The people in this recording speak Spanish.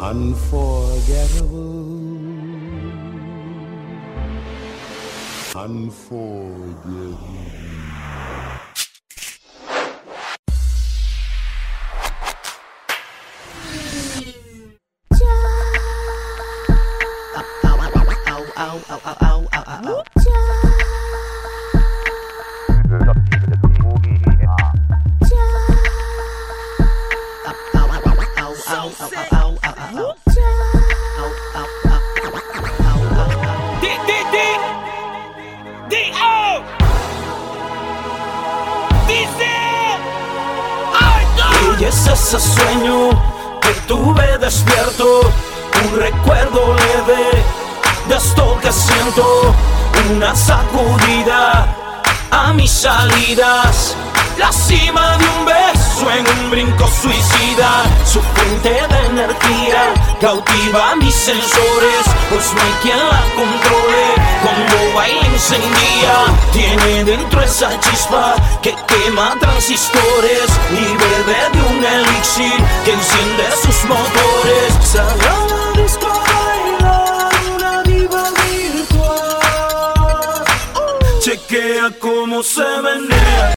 Unforgettable. Unforgettable. Y es ese sueño que tuve despierto, un recuerdo leve de esto que siento, una sacudida a mis salidas, la cima de un beso en un brinco suicida, su fuente de energía cautiva mis sensores, pues no hay quien la controle, cuando baila encendida, tiene dentro esa chispa que quema transistores y bebe de un elixir que enciende sus motores. Salió a la disco a bailar una diva virtual, chequea cómo se menea.